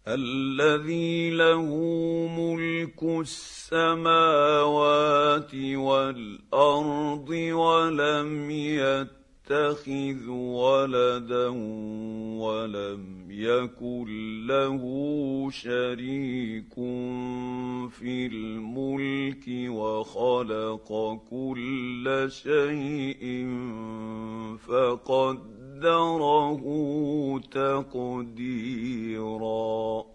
الذي له ملك السماوات والارض ولم يتخذ ولدا ولم يكن له شريك في الملك وخلق كل شيء فقدره تقديرا.